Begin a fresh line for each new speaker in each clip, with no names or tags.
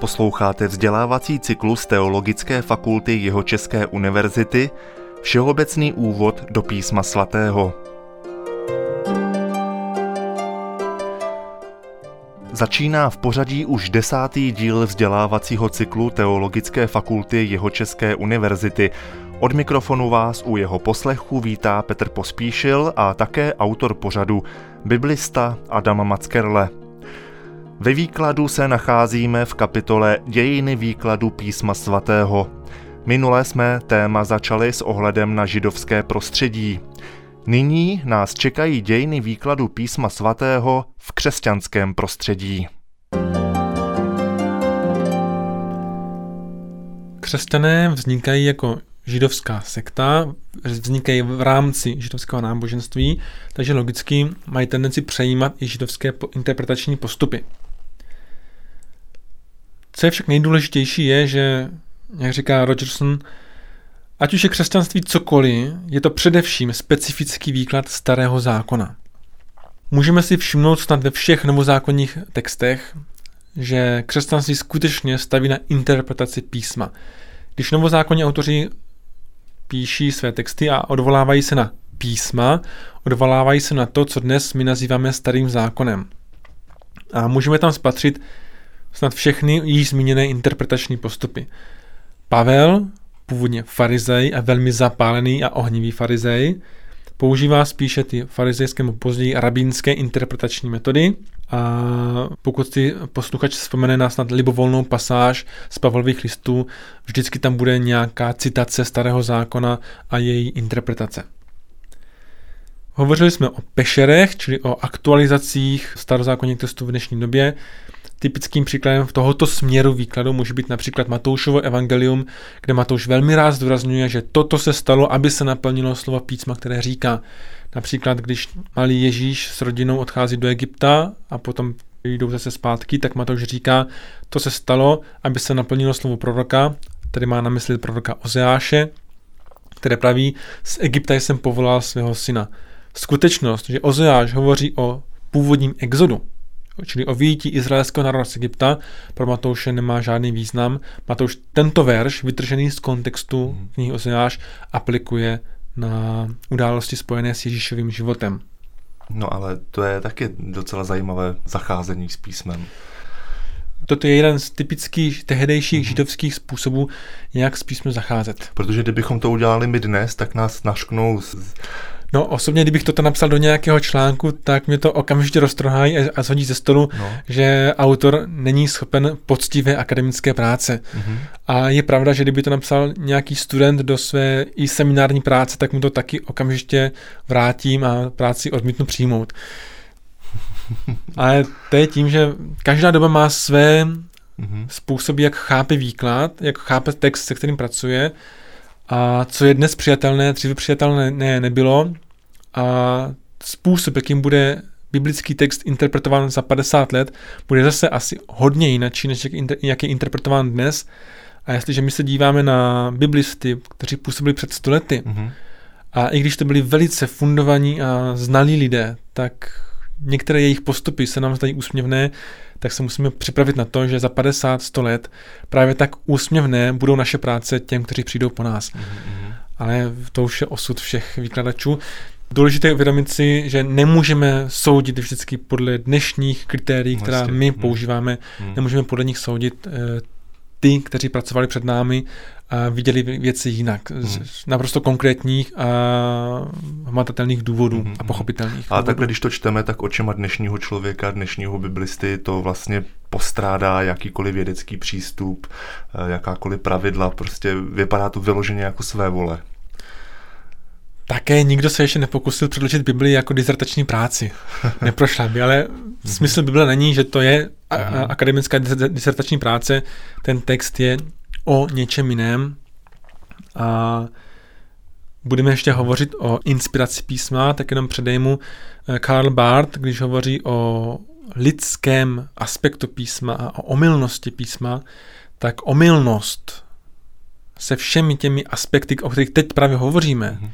Posloucháte vzdělávací cyklus Teologické fakulty Jihočeské univerzity, všeobecný úvod do písma svatého. Začíná v pořadí už 10. díl vzdělávacího cyklu Teologické fakulty Jihočeské univerzity. Od mikrofonu vás u jeho poslechu vítá Petr Pospíšil a také autor pořadu, biblista Adam Mackerle. Ve výkladu se nacházíme v kapitole Dějiny výkladu písma svatého. Minule jsme téma začali s ohledem na židovské prostředí. Nyní nás čekají dějiny výkladu písma svatého v křesťanském prostředí.
Křesťané vznikají jako židovská sekta, vznikají v rámci židovského náboženství, takže logicky mají tendenci přejímat i židovské interpretační postupy. Co je však nejdůležitější je, že, jak říká Rogerson, ať už je křesťanství cokoliv, je to především specifický výklad Starého zákona. Můžeme si všimnout snad ve všech novozákonních textech, že křesťanství skutečně staví na interpretaci písma. Když novozákonní autoři píší své texty a odvolávají se na písma, odvolávají se na to, co dnes my nazýváme Starým zákonem. A můžeme tam spatřit snad všechny již zmíněné interpretační postupy. Pavel, původně farizej a velmi zapálený a ohnivý farizej, používá spíše ty farizejské nebo později rabínské interpretační metody. A pokud si posluchač vzpomene na snad libovolnou pasáž z Pavlových listů, vždycky tam bude nějaká citace Starého zákona a její interpretace. Hovořili jsme o pešerech, čili o aktualizacích starozákonních textů v dnešní době. Typickým příkladem v tohoto směru výkladu může být například Matoušovo evangelium, kde Matouš velmi rád zdůrazňuje, že toto se stalo, aby se naplnilo slovo písma, které říká. Například, když malý Ježíš s rodinou odchází do Egypta a potom jdou zase zpátky, tak Matouš říká, to se stalo, aby se naplnilo slovo proroka, který má na mysli proroka Ozeáše, které praví, z Egypta jsem povolal svého syna. Skutečnost, že Ozeáš hovoří o původním exodu, čili o vyjití izraelského národa z Egypta, pro Matouše nemá žádný význam. Matouš tento verš, vytržený z kontextu knihy Ozeáš, aplikuje na události spojené s Ježíšovým životem.
No ale to je taky docela zajímavé zacházení s písmem.
Toto je jeden z typických tehdejších židovských způsobů, jak s písmem zacházet.
Protože kdybychom to udělali my dnes, tak nás našknou.
No osobně, kdybych toto napsal do nějakého článku, tak mě to okamžitě roztrhají a shodí ze stolu, že autor není schopen poctivé akademické práce. A je pravda, že kdyby to napsal nějaký student do své i seminární práce, tak mu to taky okamžitě vrátím a práci odmítnu přijmout. Ale to je tím, že každá doba má své způsoby, jak chápe výklad, jak chápe text, se kterým pracuje. A co je dnes přijatelné, dříve přijatelné nebylo. A způsob, jakým bude biblický text interpretován za 50 let, bude zase asi hodně jinačí, než jak je interpretován dnes. A jestliže my se díváme na biblisty, kteří působili před 100 lety, a i když to byli velice fundovaní a znalí lidé, tak některé jejich postupy se nám zdají úsměvné, tak se musíme připravit na to, že za 50-100 let právě tak úsměvné budou naše práce těm, kteří přijdou po nás. Ale to už je osud všech výkladačů. Důležité je uvědomit si, že nemůžeme soudit vždycky podle dnešních kritérií, která my používáme. Nemůžeme podle nich soudit ty, kteří pracovali před námi a viděli věci jinak. Z naprosto konkrétních a hmatatelných důvodů a pochopitelných.
Ale takhle, když to čteme, tak očima dnešního člověka, dnešního biblisty, to vlastně postrádá jakýkoliv vědecký přístup, jakákoliv pravidla, prostě vypadá to vyloženě jako své vole.
Také nikdo se ještě nepokusil předložit Bibli jako dizertační práci. Neprošla by, ale smysl Bible není, že to je akademická dizertační práce. Ten text je o něčem jiném. A budeme ještě hovořit o inspiraci písma, tak jenom předejmu Karl Barth, když hovoří o lidském aspektu písma a o omylnosti písma, tak omylnost se všemi těmi aspekty, o kterých teď právě hovoříme,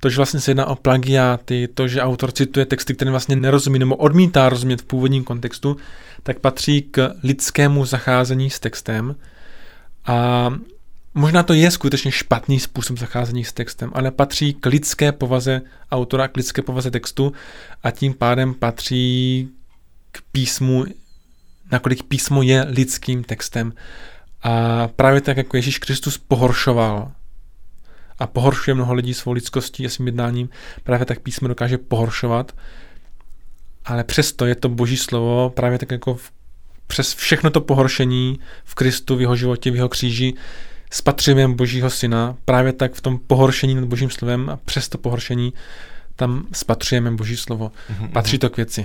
to, že vlastně se jedná o plagiáty, to, že autor cituje texty, které vlastně nerozumí nebo odmítá rozumět v původním kontextu, tak patří k lidskému zacházení s textem. A možná to je skutečně špatný způsob zacházení s textem, ale patří k lidské povaze autora, k lidské povaze textu a tím pádem patří k písmu, nakolik písmo je lidským textem. A právě tak, jako Ježíš Kristus pohoršoval a pohoršuje mnoho lidí svou lidskostí a svým jednáním, právě tak písmo dokáže pohoršovat, ale přesto je to Boží slovo, právě tak jako přes všechno to pohoršení v Kristu, v jeho životě, v jeho kříži, spatřujeme Božího syna, právě tak v tom pohoršení nad Božím slovem a přes to pohoršení tam spatřujeme Boží slovo. Patří to k věci.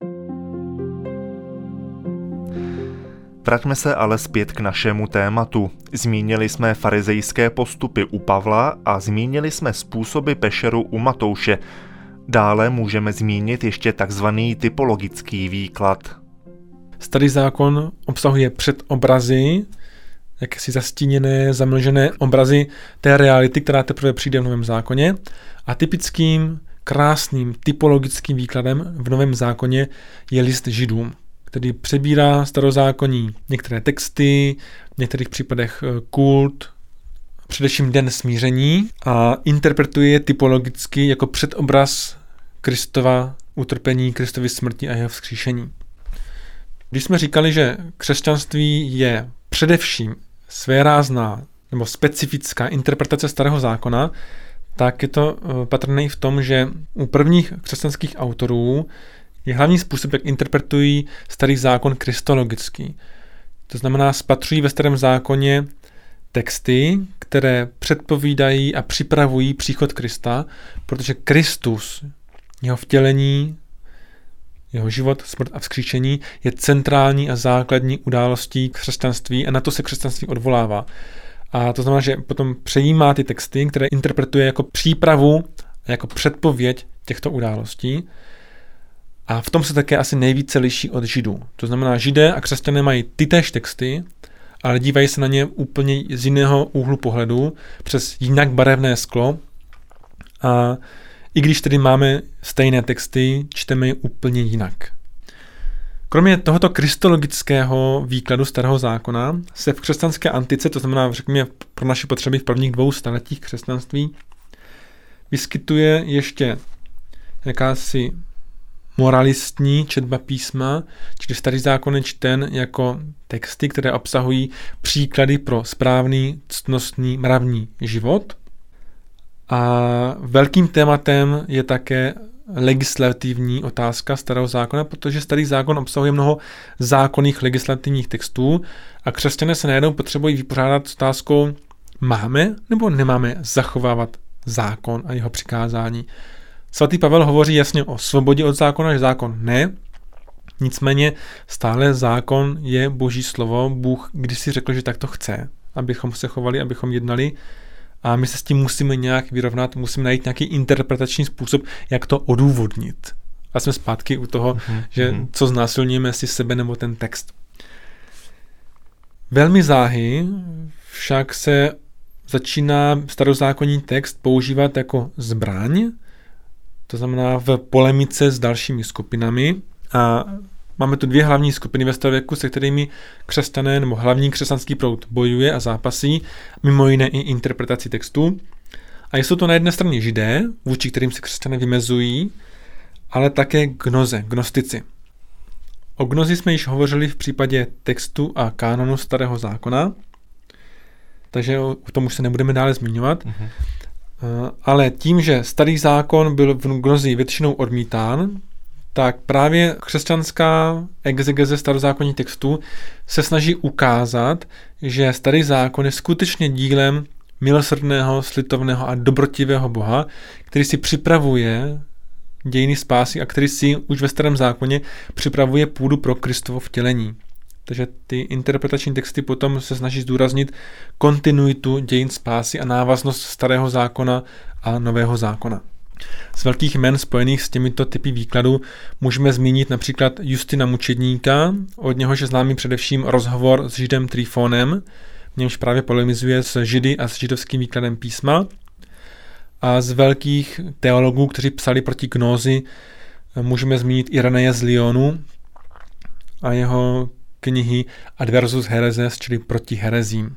Vraťme se ale zpět k našemu tématu. Zmínili jsme farizejské postupy u Pavla a zmínili jsme způsoby pešeru u Matouše. Dále můžeme zmínit ještě takzvaný typologický výklad.
Starý zákon obsahuje předobrazy, jakési zastíněné, zamlžené obrazy té reality, která teprve přijde v Novém zákoně. A typickým, krásným, typologickým výkladem v Novém zákoně je list Židům, který přebírá starozákonní některé texty, v některých případech kult, především den smíření a interpretuje je typologicky jako předobraz Kristova utrpení, Kristovy smrti a jeho vzkříšení. Když jsme říkali, že křesťanství je především svérázná nebo specifická interpretace Starého zákona, tak je to patrné i v tom, že u prvních křesťanských autorů je hlavní způsob, jak interpretují Starý zákon kristologický. To znamená, spatřují ve Starém zákoně texty, které předpovídají a připravují příchod Krista, protože Kristus, jeho vtělení, jeho život, smrt a vzkříšení je centrální a základní událostí křesťanství a na to se křesťanství odvolává. A to znamená, že potom přejímá ty texty, které interpretuje jako přípravu a jako předpověď těchto událostí. A v tom se také asi nejvíce liší od Židů. To znamená, Židé a křesťané mají tytéž texty, ale dívají se na ně úplně z jiného úhlu pohledu, přes jinak barevné sklo. A i když tedy máme stejné texty, čteme je úplně jinak. Kromě tohoto kristologického výkladu Starého zákona se v křesťanské antice, to znamená, řekněme, pro naše potřeby v prvních 2 staletích křesťanství, vyskytuje ještě jakási moralistní četba písma, čili Starý zákon je čten jako texty, které obsahují příklady pro správný, ctnostný, mravní život. A velkým tématem je také legislativní otázka Starého zákona, protože Starý zákon obsahuje mnoho zákonných legislativních textů a křesťané se najednou potřebují vypořádat s otázkou, máme nebo nemáme zachovávat zákon a jeho přikázání. Svatý Pavel hovoří jasně o svobodě od zákona, že zákon ne, nicméně stále zákon je Boží slovo. Bůh kdysi řekl, že tak to chce, abychom se chovali, abychom jednali a my se s tím musíme nějak vyrovnat, musíme najít nějaký interpretační způsob, jak to odůvodnit. A jsme zpátky u toho, že co znásilňujeme, jestli sebe nebo ten text. Velmi záhy však se začíná starozákonní text používat jako zbraň, to znamená v polemice s dalšími skupinami. A máme tu 2 hlavní skupiny ve starověku, se kterými křesťané nebo hlavní křesťanský proud bojuje a zápasí, mimo jiné i interpretaci textu. A jsou to na jedné straně Židé, vůči kterým se křesťané vymezují, ale také gnoze, gnostici. O gnozi jsme již hovořili v případě textu a kánonu Starého zákona, takže o tom už se nebudeme dále zmiňovat. Ale tím, že Starý zákon byl v gnozi většinou odmítán, tak právě křesťanská exegeze starozákonních textů se snaží ukázat, že Starý zákon je skutečně dílem milosrdného, slitovného a dobrotivého Boha, který si připravuje dějiny spásy a který si už ve Starém zákoně připravuje půdu pro Kristovo vtělení. Takže ty interpretační texty potom se snaží zdůraznit kontinuitu dějin spásy a návaznost Starého zákona a Nového zákona. Z velkých jmen spojených s těmito typy výkladů můžeme zmínit například Justina Mučedníka, od něhož je známý především rozhovor s Židem Tryfonem, v němž právě polemizuje s Židy a s židovským výkladem písma. A z velkých teologů, kteří psali proti gnózi, můžeme zmínit Ireneje z Lyonu a jeho knihy Adversus Hereses, čili proti herezím.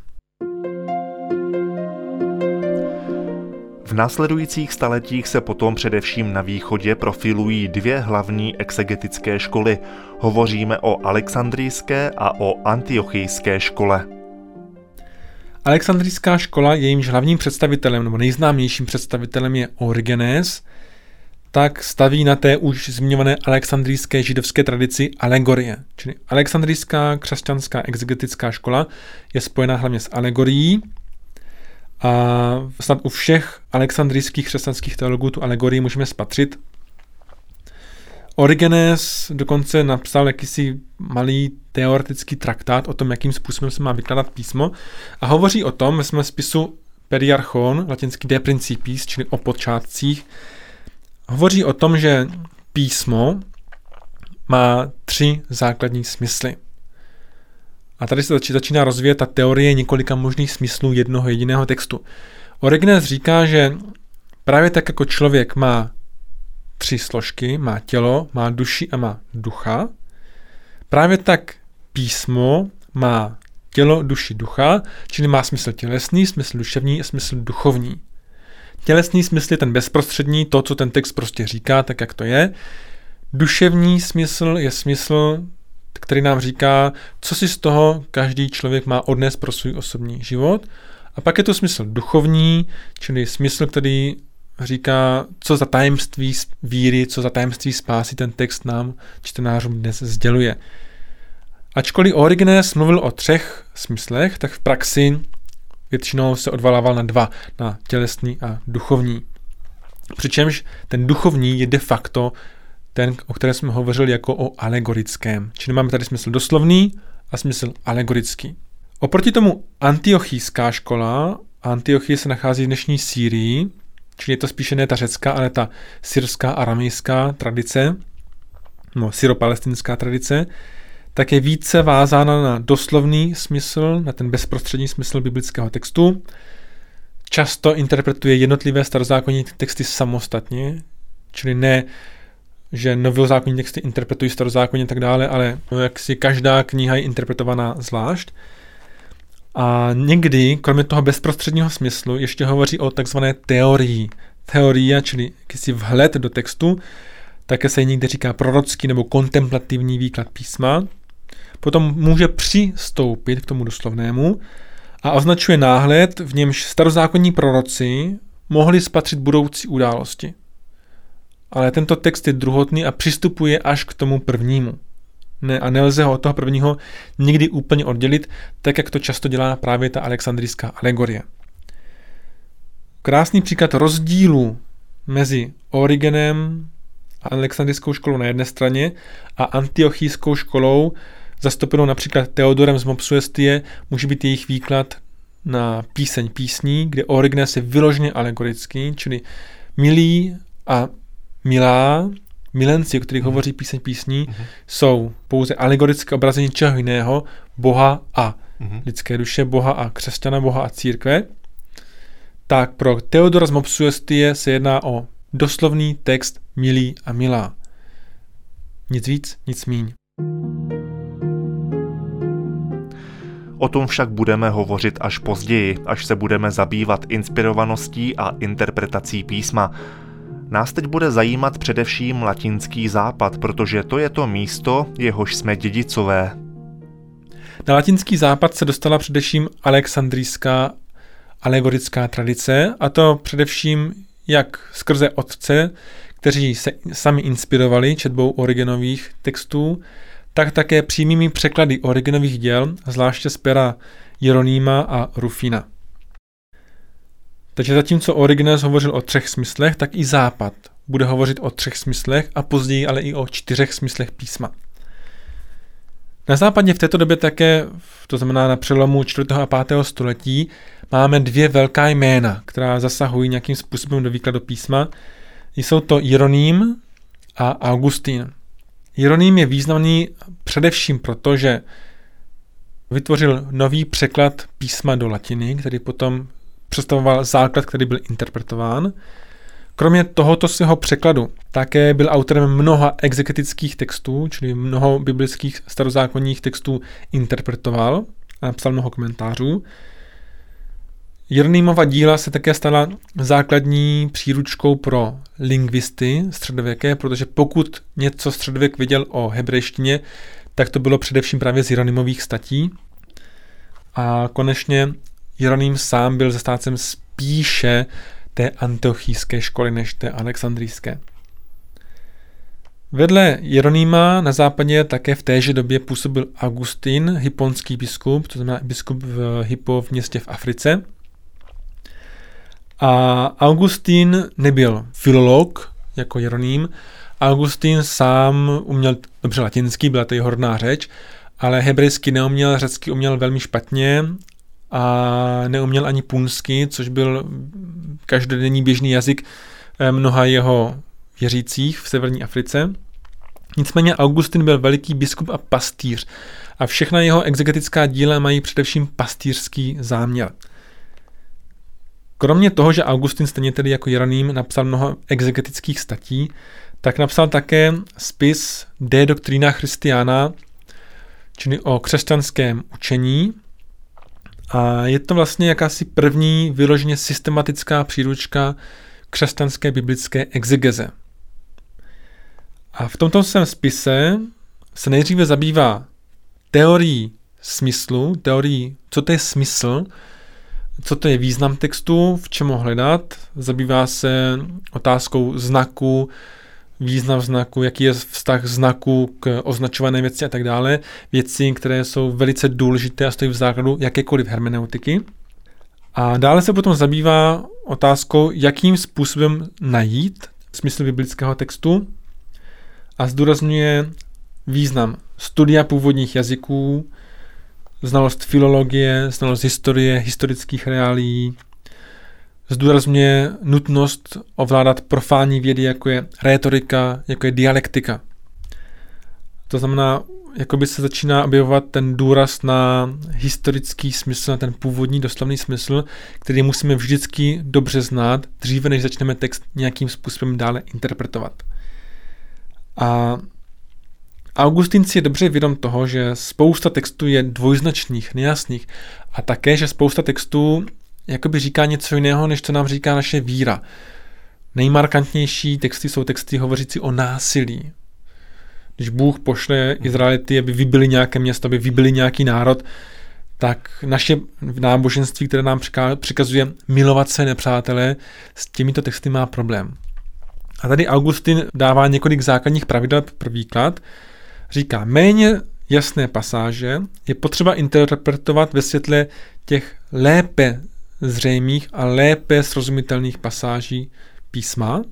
V následujících staletích se potom především na východě profilují dvě hlavní exegetické školy. Hovoříme o alexandrijské a o antiochijské škole.
Alexandrijská škola, jejímž hlavním představitelem nebo nejznámějším představitelem je Origenes, tak staví na té už zmiňované alexandrijské židovské tradici alegorie. Čili alexandrijská křesťanská exegetická škola je spojená hlavně s alegorií a snad u všech alexandrijských křesťanských teologů tu alegorii můžeme spatřit. Origenes dokonce napsal jakýsi malý teoretický traktát o tom, jakým způsobem se má vykládat písmo a hovoří o tom ve svém spisu Periarchon, latinský De Principis, čili o počátcích, hovoří o tom, že písmo má 3 základní smysly. A tady se začíná rozvíjet ta teorie několika možných smyslů jednoho jediného textu. Origenes říká, že právě tak jako člověk má 3 složky, má tělo, má duši a má ducha, právě tak písmo má tělo, duši, ducha, čili má smysl tělesný, smysl duševní a smysl duchovní. Tělesný smysl je ten bezprostřední, to, co ten text prostě říká, tak jak to je. Duševní smysl je smysl, který nám říká, co si z toho každý člověk má odnést pro svůj osobní život. A pak je to smysl duchovní, čili smysl, který říká, co za tajemství víry, co za tajemství spásy ten text nám, čtenářům, dnes sděluje. Ačkoliv Origenes mluvil o 3 smyslech, tak v praxi většinou se odvolával na 2, na tělesný a duchovní. Přičemž ten duchovní je de facto ten, o kterém jsme hovořili jako o alegorickém. Čili máme tady smysl doslovný a smysl alegorický. Oproti tomu antiochijská škola, Antiochie se nachází v dnešní Sýrii, čili je to spíše ne ta řecká, ale ta syrská, aramejská tradice, syropalestinská tradice, tak je více vázána na doslovný smysl, na ten bezprostřední smysl biblického textu. Často interpretuje jednotlivé starozákonní texty samostatně, čili ne, že novozákonní texty interpretují starozákonně a tak dále, ale jak si každá kniha je interpretovaná zvlášť. A někdy, kromě toho bezprostředního smyslu, ještě hovoří o takzvané teorii. Teoria, čili jakýsi vhled do textu, také se někde říká prorocký nebo kontemplativní výklad písma. Potom může přistoupit k tomu doslovnému a označuje náhled, v němž starozákonní proroci mohli spatřit budoucí události. Ale tento text je druhotný a přistupuje až k tomu prvnímu. A nelze ho od toho prvního nikdy úplně oddělit, tak jak to často dělá právě ta alexandrijská alegorie. Krásný příklad rozdílu mezi Origenem a alexandrijskou školou na jedné straně a antiochijskou školou, zastoupenou například Theodorem z Mopsuestie, může být jejich výklad na píseň písní, kde Origenes je vyloženě alegorický, čili milí a milá, milenci, o kterých hovoří píseň písní, jsou pouze alegorické obrazení čeho jiného, Boha a lidské duše, Boha a křesťana, Boha a církve. Tak pro Theodora z Mopsuestie se jedná o doslovný text milý a milá. Nic víc, nic míň.
O tom však budeme hovořit až později, až se budeme zabývat inspirovaností a interpretací písma. Nás teď bude zajímat především latinský západ, protože to je to místo, jehož jsme dědicové.
Na latinský západ se dostala především alexandrijská alegorická tradice, a to především jak skrze otce, kteří se sami inspirovali četbou Origenových textů, tak také přímými překlady Origenových děl, zvláště z pera Jeronýma a Rufina. Takže zatímco Origenes hovořil o 3 smyslech, tak i západ bude hovořit o 3 smyslech a později ale i o 4 smyslech písma. Na západě v této době také, to znamená na přelomu 4. a 5. století, máme 2 velká jména, která zasahují nějakým způsobem do výkladu písma. Jsou to Jeroným a Augustín. Jeroným je významný především proto, že vytvořil nový překlad písma do latiny, který potom představoval základ, který byl interpretován. Kromě tohoto svého překladu také byl autorem mnoha exegetických textů, čili mnoho biblických starozákonních textů interpretoval a napsal mnoho komentářů. Jeronýmova díla se také stala základní příručkou pro lingvisty středověké, protože pokud něco středověk věděl o hebrejštině, tak to bylo především právě z Jeronýmových statí. A konečně Jeroným sám byl zastáncem spíše té antiochijské školy než té alexandrijské. Vedle Jeronýma na západě také v téže době působil Augustin, hyponský biskup, to znamená biskup v Hippo v městě v Africe. A Augustin nebyl filolog jako Jeroným. Augustin sám uměl dobře latinský, byla to jeho rodná řeč, ale hebrejsky neuměl, řecky uměl velmi špatně a neuměl ani punsky, což byl každodenní běžný jazyk mnoha jeho věřících v severní Africe. Nicméně Augustin byl veliký biskup a pastýř a všechna jeho exegetická díla mají především pastýřský záměr. Kromě toho, že Augustin stejně tedy jako Jeroným napsal mnoho exegetických statí, tak napsal také spis De Doctrina Christiana, čili o křesťanském učení. A je to vlastně jakási první vyloženě systematická příručka křesťanské biblické exegeze. A v tomto svém spise se nejdříve zabývá teorií smyslu, teorií, co to je smysl, co to je význam textu, v čem ho hledat. Zabývá se otázkou znaku, význam znaku, jaký je vztah znaku k označované věci a tak dále. Věci, které jsou velice důležité a stojí v základu jakékoliv hermeneutiky. A dále se potom zabývá otázkou, jakým způsobem najít smysl biblického textu a zdůrazňuje význam studia původních jazyků, znalost filologie, znalost historie, historických reálií. Zdůrazňuje nutnost ovládat profánní vědy, jako je rétorika, jako je dialektika. To znamená, jakoby se začíná objevovat ten důraz na historický smysl, na ten původní doslovný smysl, který musíme vždycky dobře znát, dříve než začneme text nějakým způsobem dále interpretovat. A Augustin si je dobře vědom toho, že spousta textů je dvojznačných, nejasných a také, že spousta textů jakoby říká něco jiného, než co nám říká naše víra. Nejmarkantnější texty jsou texty hovořící o násilí. Když Bůh pošle Izraelity, aby vybili nějaké město, aby vybili nějaký národ, tak naše náboženství, které nám přikazuje milovat své nepřátele, s těmito texty má problém. A tady Augustin dává několik základních pravidel pro výklad. Říká, méně jasné pasáže je potřeba interpretovat ve světle těch lépe zřejmých a lépe srozumitelných pasáží písma.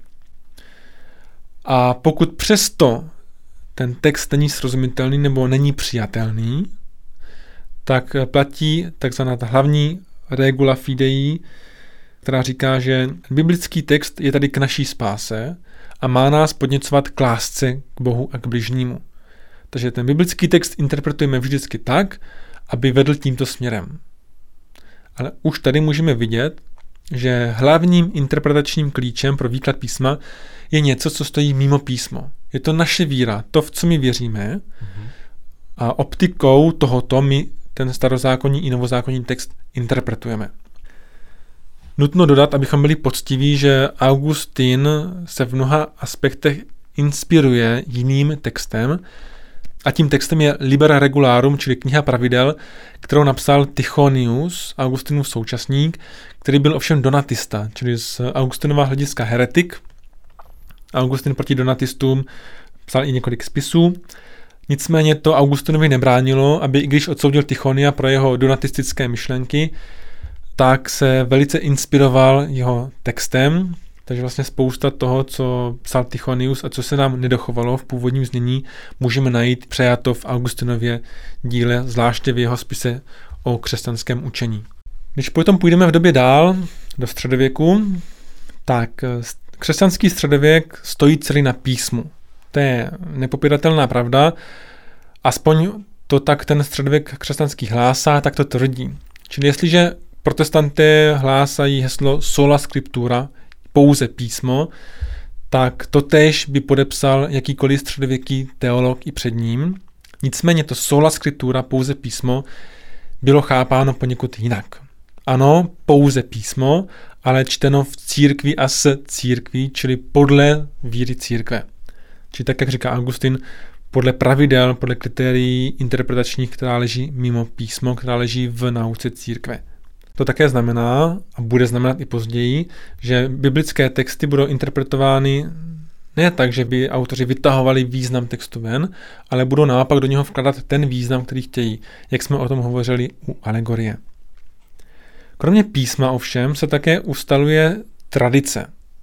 A pokud přesto ten text není srozumitelný nebo není přijatelný, tak platí takzvaná hlavní regula fidei, která říká, že biblický text je tady k naší spáse a má nás podněcovat k lásce k Bohu a k bližnímu. Takže ten biblický text interpretujeme vždycky tak, aby vedl tímto směrem. Ale už tady můžeme vidět, že hlavním interpretačním klíčem pro výklad písma je něco, co stojí mimo písmo. Je to naše víra, to, v co my věříme, a optikou tohoto my ten starozákonní i novozákonní text interpretujeme. Nutno dodat, abychom byli poctiví, že Augustin se v mnoha aspektech inspiruje jiným textem, a tím textem je Liber Regularum, čili kniha pravidel, kterou napsal Tychonius, Augustinův současník, který byl ovšem donatista, čili z Augustinova hlediska heretik. Augustin proti donatistům psal i několik spisů. Nicméně to Augustinovi nebránilo, aby i když odsoudil Tychonia pro jeho donatistické myšlenky, tak se velice inspiroval jeho textem. Takže vlastně spousta toho, co psal Tychonius a co se nám nedochovalo v původním znění, můžeme najít přejato v Augustinově díle, zvláště v jeho spise o křesťanském učení. Když potom půjdeme v době dál, do středověku, tak křesťanský středověk stojí celý na písmu. To je nepopiratelná pravda, aspoň to tak ten středověk křesťanský hlásá, tak to tvrdí. Čili jestliže protestanté hlásají heslo sola scriptura, pouze písmo, tak totéž by podepsal jakýkoliv středověký teolog i před ním. Nicméně to sola scriptura, pouze písmo, bylo chápáno poněkud jinak. Ano, pouze písmo, ale čteno v církvi a s církví, čili podle víry církve. Čili tak, jak říká Augustin, podle pravidel, podle kritérií interpretačních, která leží mimo písmo, která leží v nauce církve. To také znamená, a bude znamenat i později, že biblické texty budou interpretovány ne tak, že by autoři vytahovali význam textu ven, ale budou naopak do něho vkladat ten význam, který chtějí, jak jsme o tom hovořili u alegorie. Kromě písma ovšem se také ustaluje tradice.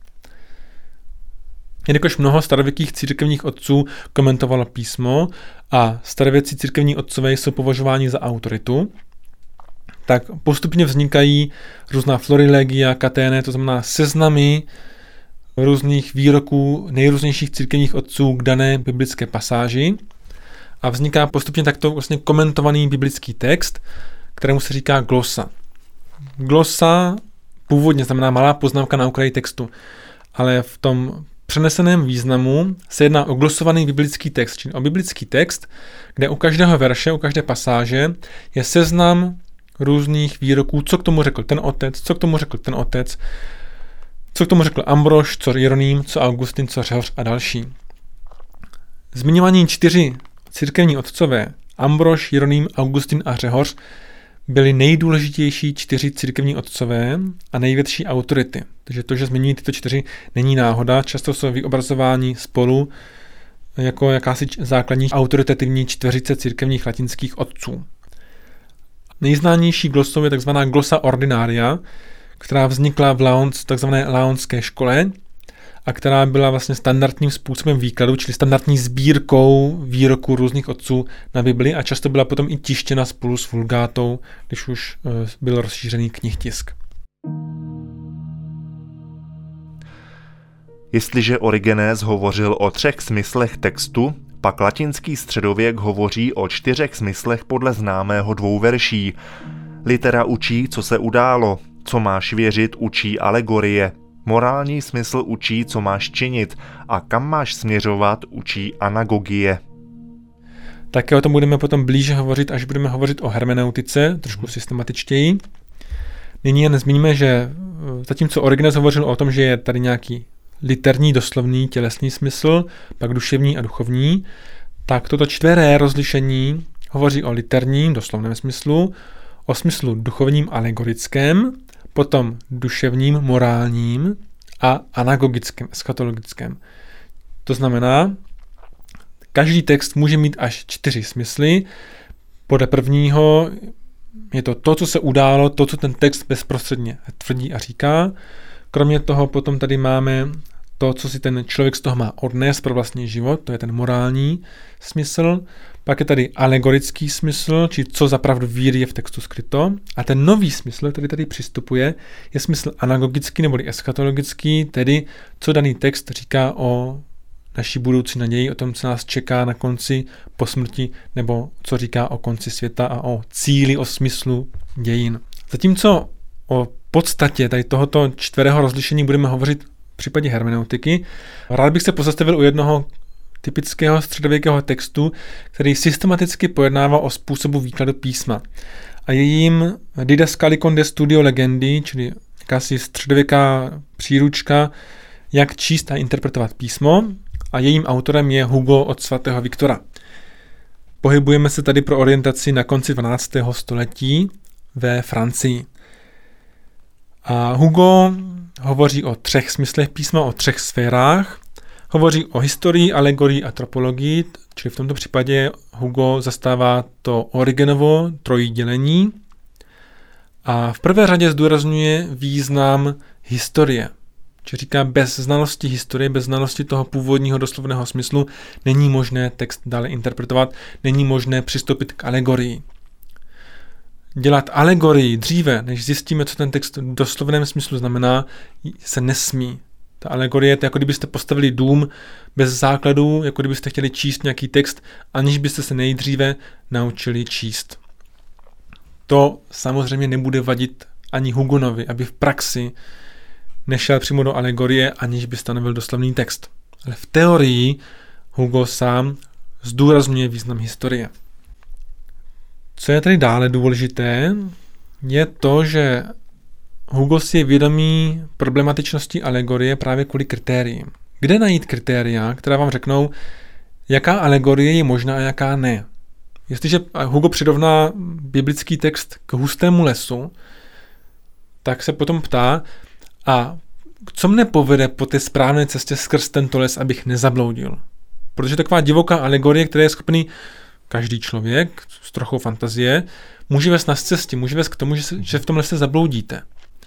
Jelikož mnoho starověkých církevních otců komentovalo písmo a starověcí církevní otcové jsou považováni za autoritu, tak postupně vznikají různá florilegia, katéne, to znamená seznamy různých výroků nejrůznějších církevních otců k dané biblické pasáži a vzniká postupně takto vlastně komentovaný biblický text, kterému se říká glosa. Glosa původně znamená malá poznámka na okraji textu, ale v tom přeneseném významu se jedná o glosovaný biblický text, čili o biblický text, kde u každého verše, u každé pasáže je seznam různých výroků, co k tomu řekl ten otec, co k tomu řekl ten otec, co k tomu řekl Ambrož, co Jeroným, co Augustin, co Řehoř a další. Zmiňovaní 4 církevní otcové, Ambrož, Jeroným, Augustin a Řehoř, byli nejdůležitější 4 církevní otcové a největší autority. Takže to, že zmiňují tyto 4, není náhoda, často jsou vyobrazováni spolu jako jakási základní autoritativní čtveřice církevních latinských otců. Nejznámější glosou je tzv. Glosa ordinaria, která vznikla v takzvané laonské škole a která byla vlastně standardním způsobem výkladu, čili standardní sbírkou výroků různých otců na Bibli a často byla potom i tištěna spolu s vulgátou, když už byl rozšířený knihtisk.
Jestliže Origenes hovořil o 3 smyslech textu, pak latinský středověk hovoří o 4 smyslech podle známého 2 verší. Litera učí, co se událo, co máš věřit, učí alegorie. Morální smysl učí, co máš činit a kam máš směřovat, učí anagogie.
Také o tom budeme potom blíže hovořit, až budeme hovořit o hermeneutice, trošku systematičtěji. Nyní jen zmíníme, že zatímco Origenes hovořil o tom, že je tady nějaký literní, doslovný, tělesný smysl, pak duševní a duchovní, tak toto 4 rozlišení hovoří o literním, doslovném smyslu, o smyslu duchovním, alegorickém, potom duševním, morálním a anagogickém, eschatologickém. To znamená, každý text může mít až 4 smysly. Podle prvního je to, co se událo, to, co ten text bezprostředně tvrdí a říká. Kromě toho potom tady máme to, co si ten člověk z toho má odnést pro vlastní život, to je ten morální smysl. Pak je tady alegorický smysl, či co zapravdu víry je v textu skryto. A ten nový smysl, který tady přistupuje, je smysl anagogický neboli eschatologický, tedy co daný text říká o naší budoucí naději, o tom, co nás čeká na konci po smrti, nebo co říká o konci světa a o cíli, o smyslu dějin. Zatímco o podstatě tady tohoto 4 rozlišení budeme hovořit v případě hermeneutiky, rád bych se pozastavil u jednoho typického středověkého textu, který systematicky pojednává o způsobu výkladu písma. A je jím Didascalicon de Studio Legendi, čili jakási středověká příručka, jak číst a interpretovat písmo, a jejím autorem je Hugo od svatého Viktora. Pohybujeme se tady pro orientaci na konci 12. století ve Francii. A Hugo hovoří o 3 smyslech písma, o 3 sférách. Hovoří o historii, alegorii a tropologii, čili v tomto případě Hugo zastává to Origenovo trojí dělení. A v prvé řadě zdůrazňuje význam historie. Či říká, bez znalosti historie, bez znalosti toho původního doslovného smyslu není možné text dále interpretovat, není možné přistoupit k alegorii. Dělat alegorii dříve, než zjistíme, co ten text v doslovném smyslu znamená, se nesmí. Ta alegorie je to, jako kdybyste postavili dům bez základů, jako kdybyste chtěli číst nějaký text, aniž byste se nejdříve naučili číst. To samozřejmě nebude vadit ani Hugonovi, aby v praxi nešel přímo do alegorie, aniž by stanovil doslovný text. Ale v teorii Hugo sám zdůrazňuje význam historie. Co je tedy dále důležité, je to, že Hugo si je vědomý problematičnosti alegorie právě kvůli kritériím. Kde najít kritéria, která vám řeknou, jaká alegorie je možná a jaká ne? Jestliže Hugo přirovná biblický text k hustému lesu, tak se potom ptá, a co mne povede po té správné cestě skrz tento les, abych nezabloudil? Protože taková divoká alegorie, která je schopný každý člověk s trochou fantazie, může vést na cestě, může vést k tomu, že v tom lese zabloudíte.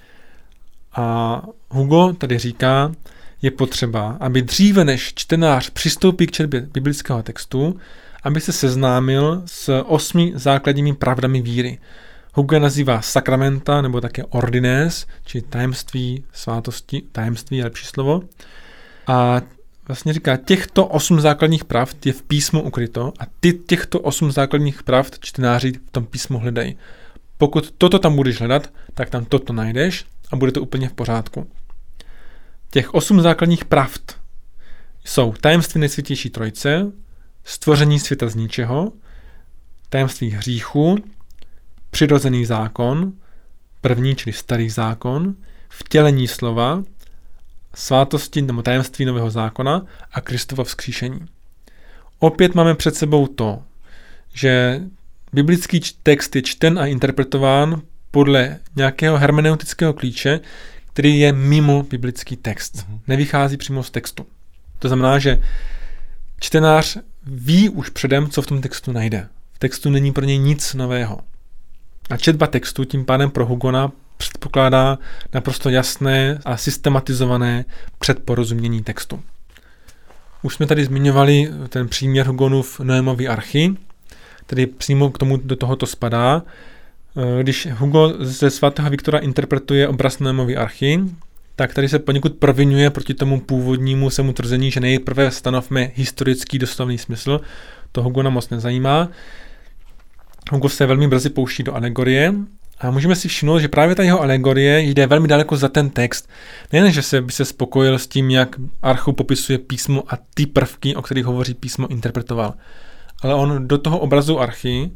A Hugo tady říká, je potřeba, aby dříve než čtenář přistoupí k četbě biblického textu, aby se seznámil s 8 základními pravdami víry. Hugo je nazývá sakramenta, nebo také ordines, či tajemství svátosti, tajemství je lepší slovo. A vlastně říká, těchto 8 základních pravd je v písmu ukryto a těchto 8 základních pravd čtenáři v tom písmu hledají. Pokud toto tam budeš hledat, tak tam toto najdeš a bude to úplně v pořádku. Těch 8 základních pravd jsou tajemství nejsvětější trojice, stvoření světa z ničeho, tajemství hříchu, přirozený zákon, první, čili starý zákon, vtělení slova, svátosti nebo tajemství nového zákona a Kristovo vzkříšení. Opět máme před sebou to, že biblický text je čten a interpretován podle nějakého hermeneutického klíče, který je mimo biblický text. Nevychází přímo z textu. To znamená, že čtenář ví už předem, co v tom textu najde. V textu není pro něj nic nového. A četba textu tím pádem pro Hugona předpokládá naprosto jasné a systematizované předporozumění textu. Už jsme tady zmiňovali ten příměr Hugonův Noémovy archy, který přímo k tomu do tohoto spadá. Když Hugo ze svatého Viktora interpretuje obraz Noémovy archy, tak tady se poněkud provinuje proti tomu původnímu svému tvrzení, že nejprve stanovme historický doslovný smysl. To Hugona moc nezajímá. Hugo se velmi brzy pouští do alegorie a můžeme si všimnout, že právě ta jeho alegorie jde velmi daleko za ten text. Nejen, že by se spokojil s tím, jak archu popisuje písmo a ty prvky, o kterých hovoří písmo, interpretoval. Ale on do toho obrazu archy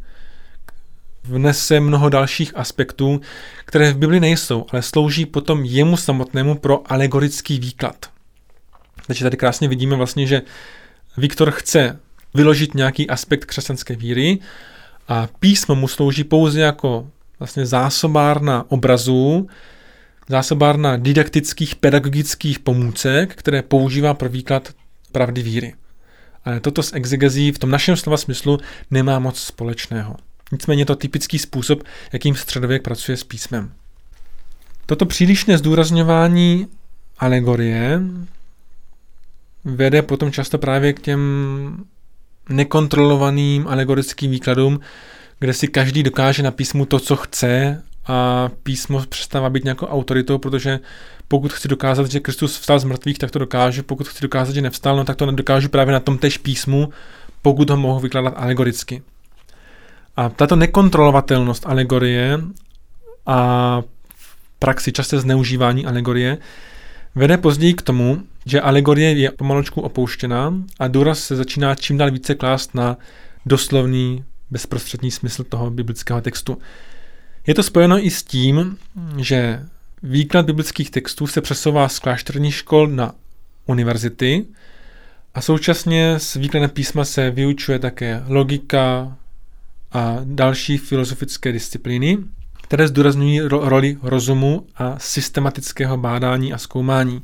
vnese mnoho dalších aspektů, které v Bibli nejsou, ale slouží potom jemu samotnému pro alegorický výklad. Takže tady krásně vidíme vlastně, že Viktor chce vyložit nějaký aspekt křesťanské víry a písmo mu slouží pouze jako vlastně zásobárna obrazů, zásobárna didaktických, pedagogických pomůcek, které používá pro výklad pravdy víry. Ale toto s exegezí v tom našem slova smyslu nemá moc společného. Nicméně je to typický způsob, jakým středověk pracuje s písmem. Toto přílišné zdůrazňování alegorie vede potom často právě k těm nekontrolovaným alegorickým výkladům, kde si každý dokáže na písmu to, co chce a písmo přestává být nějakou autoritou, protože pokud chci dokázat, že Kristus vstal z mrtvých, tak to dokážu, pokud chci dokázat, že nevstal, no tak to dokážu právě na tom též písmu, pokud ho mohu vykládat alegoricky. A tato nekontrolovatelnost alegorie a v praxi časté zneužívání alegorie vede později k tomu, že alegorie je pomaločku opouštěná a důraz se začíná čím dál více klást na doslovný, bezprostřední smysl toho biblického textu. Je to spojeno i s tím, že výklad biblických textů se přesouvá z klášterních škol na univerzity a současně s výkladem písma se vyučuje také logika a další filozofické disciplíny, které zdůrazňují roli rozumu a systematického bádání a zkoumání.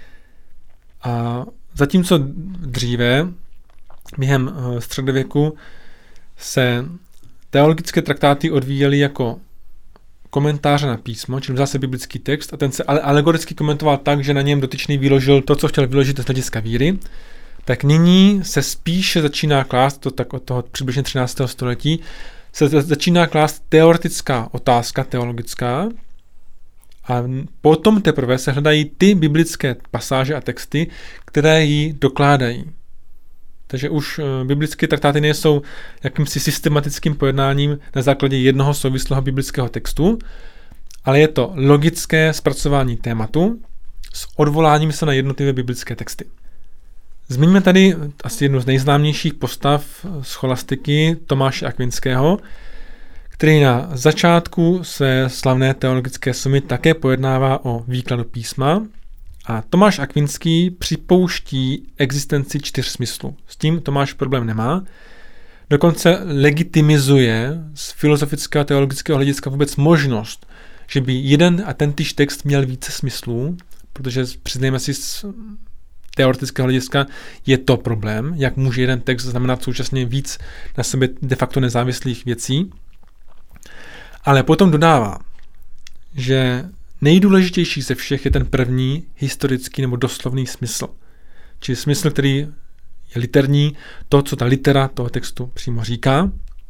A zatímco dříve, během středověku, se teologické traktáty odvíjely jako komentáře na písmo, čili zase biblický text, a ten se alegoricky komentoval tak, že na něm dotyčný vyložil to, co chtěl vyložit z hlediska víry, tak nyní se spíše začíná klást, to tak od toho přibližně 13. století, se začíná klást teoretická otázka, teologická, a potom teprve se hledají ty biblické pasáže a texty, které ji dokládají. Takže už biblické traktáty nejsou jakýmsi systematickým pojednáním na základě jednoho souvislého biblického textu, ale je to logické zpracování tématu s odvoláním se na jednotlivé biblické texty. Zmiňme tady asi jednu z nejznámějších postav scholastiky Tomáše Akvinského, který na začátku své slavné teologické sumy také pojednává o výkladu písma. A Tomáš Akvinský připouští existenci 4 smyslů. S tím Tomáš problém nemá. Dokonce legitimizuje z filozofického a teologického hlediska vůbec možnost, že by jeden a tentýž text měl více smyslů, protože přiznejme si z teoretického hlediska je to problém, jak může jeden text znamenat současně víc na sobě de facto nezávislých věcí. Ale potom dodává, že nejdůležitější ze všech je ten první historický nebo doslovný smysl. Čili smysl, který je literní, to, co ta litera toho textu přímo říká.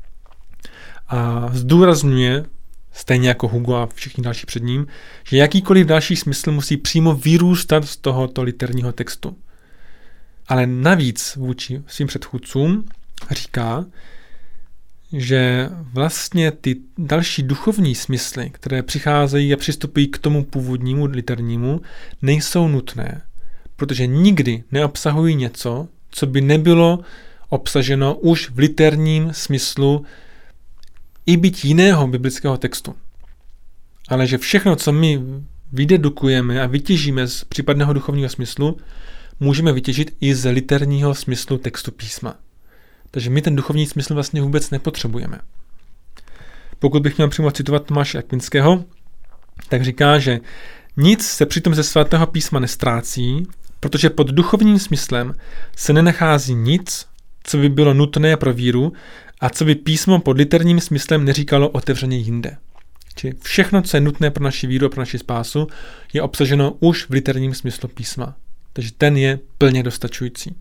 A zdůrazňuje, stejně jako Hugo a všichni další před ním, že jakýkoliv další smysl musí přímo vyrůstat z tohoto literního textu. Ale navíc vůči svým předchůdcům říká, že vlastně ty další duchovní smysly, které přicházejí a přistupují k tomu původnímu liternímu, nejsou nutné, protože nikdy neobsahují něco, co by nebylo obsaženo už v literním smyslu i byť jiného biblického textu. Ale že všechno, co my vydedukujeme a vytěžíme z případného duchovního smyslu, můžeme vytěžit i z literního smyslu textu písma. Takže my ten duchovní smysl vlastně vůbec nepotřebujeme. Pokud bych měl přímo citovat Tomáše Akvinského, tak říká, že nic se přitom ze svatého písma nestrácí, protože pod duchovním smyslem se nenachází nic, co by bylo nutné pro víru a co by písmo pod literním smyslem neříkalo otevřeně jinde. Čili všechno, co je nutné pro naši víru a pro naši spásu, je obsaženo už v literním smyslu písma. Takže ten je plně dostačující.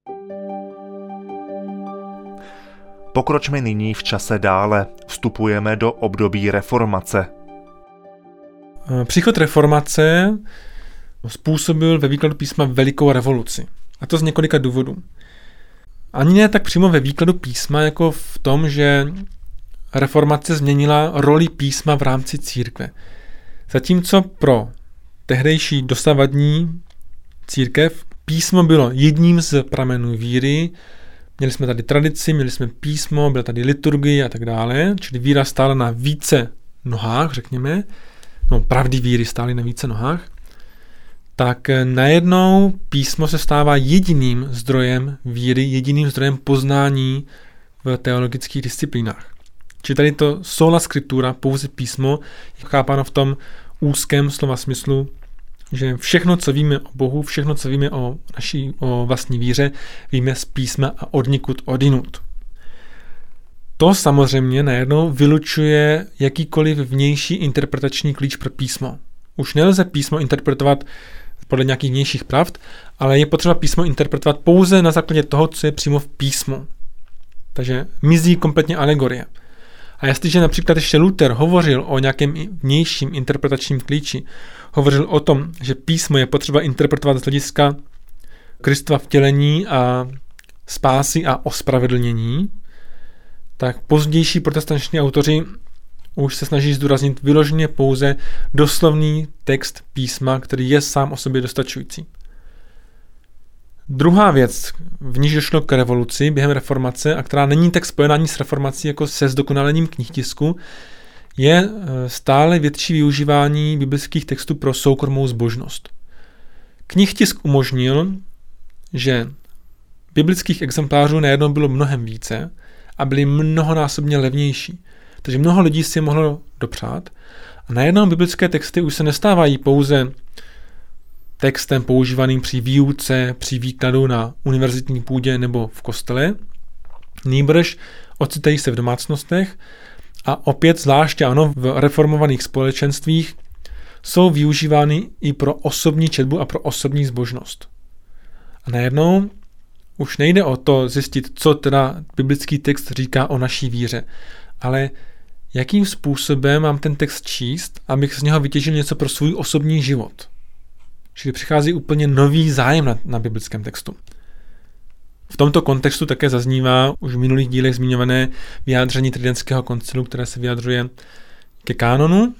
Pokročme nyní v čase dále. Vstupujeme do období reformace.
Příchod reformace způsobil ve výkladu písma velikou revoluci. A to z několika důvodů. Ani ne tak přímo ve výkladu písma, jako v tom, že reformace změnila roli písma v rámci církve. Zatímco pro tehdejší dosavadní církev písmo bylo jedním z pramenů víry, měli jsme tady tradici, měli jsme písmo, byla tady liturgie a tak dále, čili víra stála na více nohách, řekněme, no pravdy víry stály na více nohách, tak najednou písmo se stává jediným zdrojem víry, jediným zdrojem poznání v teologických disciplínách. Čili tady to sola scriptura, pouze písmo, je chápáno v tom úzkém slova smyslu, že všechno, co víme o Bohu, všechno, co víme o vlastní víře, víme z písma a odnikud odinut. To samozřejmě najednou vylučuje jakýkoliv vnější interpretační klíč pro písmo. Už nelze písmo interpretovat podle nějakých vnějších pravd, ale je potřeba písmo interpretovat pouze na základě toho, co je přímo v písmu. Takže mizí kompletně alegorie. A jestliže například ještě Luther hovořil o nějakém vnějším interpretačním klíči, hovořil o tom, že písmo je potřeba interpretovat z hlediska Kristova vtělení a spásy a ospravedlnění, tak pozdější protestanční autoři už se snaží zdůraznit vyloženě pouze doslovný text písma, který je sám o sobě dostačující. Druhá věc, v níž došlo k revoluci během reformace a která není tak spojená ani s reformací jako se zdokonalením knihtisku, je stále větší využívání biblických textů pro soukromou zbožnost. Knihtisk umožnil, že biblických exemplářů najednou bylo mnohem více a byly mnohonásobně levnější. Takže mnoho lidí si je mohlo dopřát a najednou biblické texty už se nestávají pouze textem používaným při výuce, při výkladu na univerzitní půdě nebo v kostele, nýbrž ocitají se v domácnostech a opět zvláště ano v reformovaných společenstvích jsou využívány i pro osobní četbu a pro osobní zbožnost. A najednou už nejde o to zjistit, co teda biblický text říká o naší víře, ale jakým způsobem mám ten text číst, abych z něho vytěžil něco pro svůj osobní život. Čili přichází úplně nový zájem na biblickém textu. V tomto kontextu také zaznívá už v minulých dílech zmiňované vyjádření Tridentského koncilu, které se vyjadřuje ke kánonu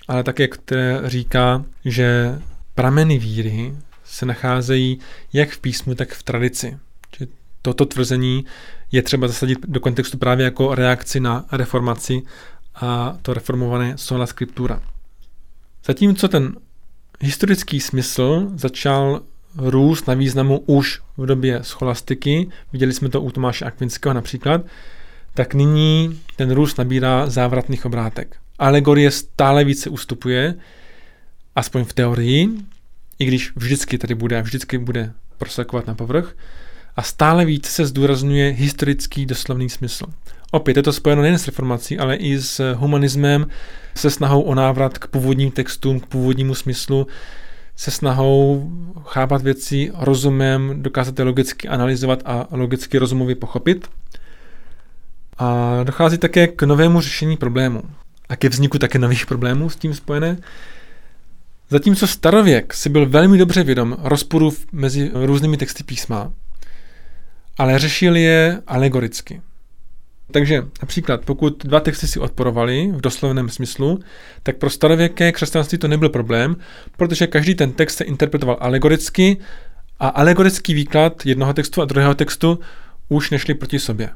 ale také, které říká, že prameny víry se nacházejí jak v písmu, tak v tradici. Čili toto tvrzení je třeba zasadit do kontextu právě jako reakci na reformaci a to reformované sola scriptura. Zatímco ten historický smysl začal růst na významu už v době scholastiky, viděli jsme to u Tomáše Akvinského například, tak nyní ten růst nabírá závratných obrátek. Alegorie stále více ustupuje, aspoň v teorii, i když vždycky bude prosakovat na povrch, a stále více se zdůrazňuje historický doslovný smysl. Opět je to spojeno nejen s reformací, ale i s humanismem, se snahou o návrat k původním textům, k původnímu smyslu, se snahou chápat věci rozumem, dokázat je logicky analyzovat a logicky rozumově pochopit. A dochází také k novému řešení problému a ke vzniku také nových problémů s tím spojené. Zatímco starověk si byl velmi dobře vědom rozporů mezi různými texty písma, ale řešil je alegoricky. Takže například pokud dva texty si odporovaly v doslovném smyslu, tak pro starověké křesťanství to nebyl problém, protože každý ten text se interpretoval alegoricky a alegorický výklad jednoho textu a druhého textu už nešli proti sobě.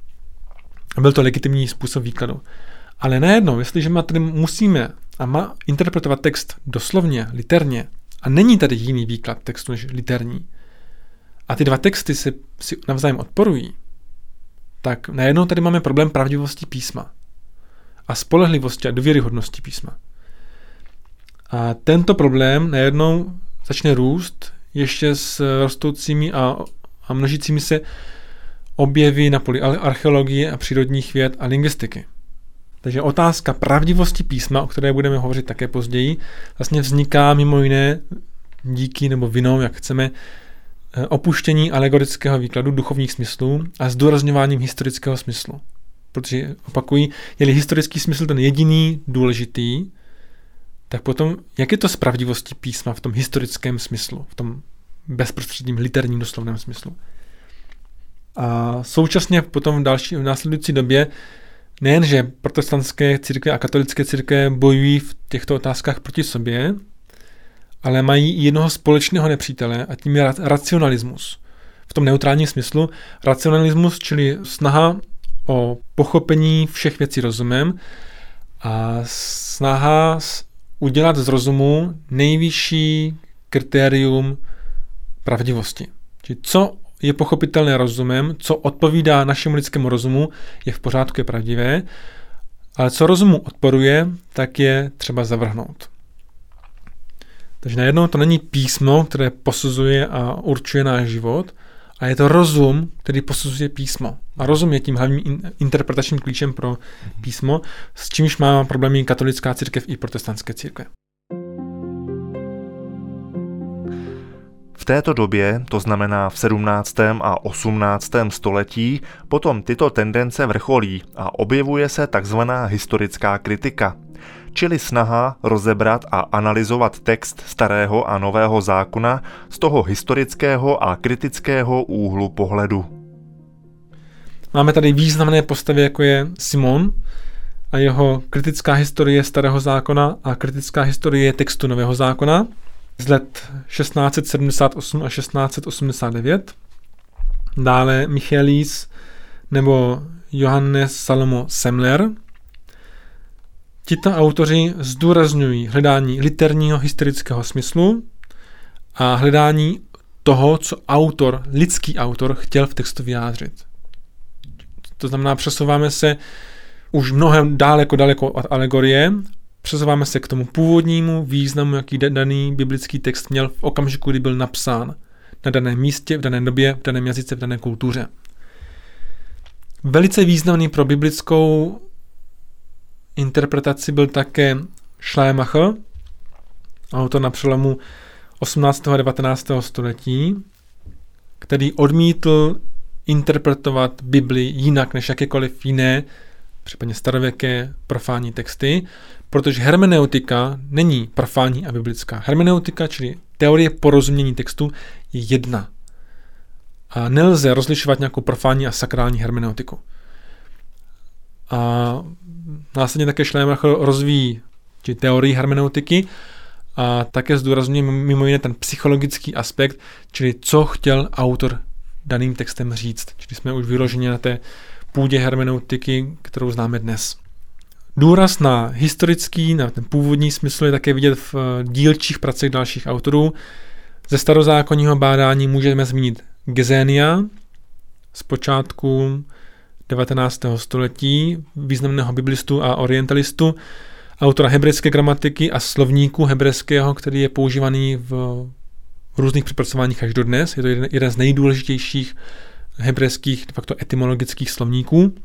A byl to legitimní způsob výkladu. Ale najednou, jestliže musíme interpretovat text doslovně, literně, a není tady jiný výklad textu než literní, a ty dva texty si navzájem odporují, tak najednou tady máme problém pravdivosti písma a spolehlivosti a důvěryhodnosti písma. A tento problém najednou začne růst ještě s rostoucími a množícími se objevy na poli archeologie a přírodních věd a lingvistiky. Takže otázka pravdivosti písma, o které budeme hovořit také později, vlastně vzniká mimo jiné díky nebo vinou, jak chceme, opuštění alegorického výkladu duchovních smyslů a zdůrazňováním historického smyslu. Protože, opakují, je-li historický smysl ten jediný důležitý, tak potom, jak je to s pravdivostí písma v tom historickém smyslu, v tom bezprostředním literním doslovném smyslu. A současně potom v následující době nejenže protestantské církve a katolické církve bojují v těchto otázkách proti sobě, ale mají i jednoho společného nepřítele a tím je racionalismus. V tom neutrálním smyslu racionalismus, čili snaha o pochopení všech věcí rozumem a snaha udělat z rozumu nejvyšší kritérium pravdivosti. Čili co je pochopitelné rozumem, co odpovídá našemu lidskému rozumu, je v pořádku, je pravdivé, ale co rozumu odporuje, tak je třeba zavrhnout. Takže najednou to není písmo, které posuzuje a určuje náš život, a je to rozum, který posuzuje písmo. A rozum je tím hlavním interpretačním klíčem pro písmo, s čímž má problémy katolická církev i protestantské církve.
V této době, to znamená v 17. a 18. století, potom tyto tendence vrcholí a objevuje se takzvaná historická kritika, čili snaha rozebrat a analyzovat text Starého a Nového zákona z toho historického a kritického úhlu pohledu.
Máme tady významné postavy, jako je Simon a jeho kritická historie Starého zákona a kritická historie textu Nového zákona z let 1678 a 1689. Dále Michaelis nebo Johannes Salomo Semler. Tito autoři zdůrazňují hledání literního historického smyslu a hledání toho, co lidský autor chtěl v textu vyjádřit. To znamená, přesouváme se už mnohem daleko od alegorie, přesouváme se k tomu původnímu významu, jaký daný biblický text měl v okamžiku, kdy byl napsán na daném místě, v dané době, v daném jazyce, v dané kultuře. Velice významný pro biblickou interpretaci byl také Schleiermacher, autor na přelomu 18. a 19. století, který odmítl interpretovat Bibli jinak než jakékoliv jiné, případně starověké profánní texty, protože hermeneutika není profánní a biblická. Hermeneutika, čili teorie porozumění textu, je jedna. A nelze rozlišovat nějakou profánní a sakrální hermeneutiku. A následně také Schleiermacher rozvíjí či teorii hermeneutiky, a také zdůrazňuje mimo jiné ten psychologický aspekt, čili co chtěl autor daným textem říct. Čili jsme už vyloženi na té půdě hermeneutiky, kterou známe dnes. Důraz na historický, na ten původní smysl je také vidět v dílčích pracech dalších autorů. Ze starozákonního bádání můžeme zmínit Gesenia z počátku 19. století, významného biblistu a orientalistu, autora hebrejské gramatiky a slovníku hebrejského, který je používaný v různých přepracováních až dodnes. Je to jeden z nejdůležitějších hebrejských, de facto etymologických slovníků.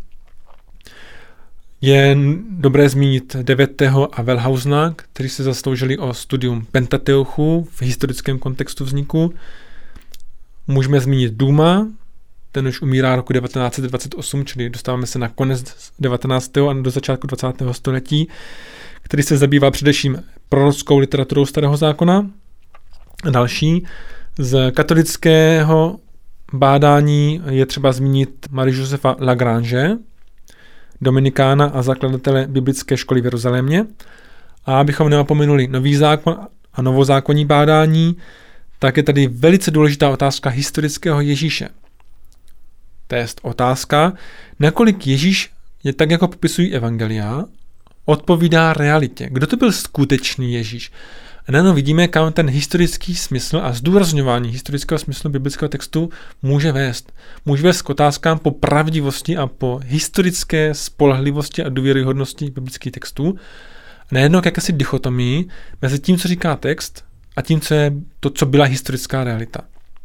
Je dobré zmínit Devetého a Wellhausena, kteří se zasloužili o studium Pentateuchu v historickém kontextu vzniku. Můžeme zmínit Duma, ten už umírá roku 1928, čili dostáváme se na konec 19. a do začátku 20. století, který se zabývá především prorockou literaturou Starého zákona. A další. Z katolického bádání je třeba zmínit Marie-Josepha Lagrange, dominikána a zakladatele biblické školy v Jeruzalémě. A abychom neopomenuli Nový zákon a novozákonní bádání, tak je tady velice důležitá otázka historického Ježíše. To je otázka, nakolik Ježíš je tak, jako popisují evangelia, odpovídá realitě. Kdo to byl skutečný Ježíš? A najednou vidíme, kam ten historický smysl a zdůrazňování historického smyslu biblického textu může vést. Může vést k otázkám po pravdivosti a po historické spolehlivosti a důvěryhodnosti biblických textů. A najednou k jakési dichotomii mezi tím, co říká text, a tím, co je to, co byla historická realita.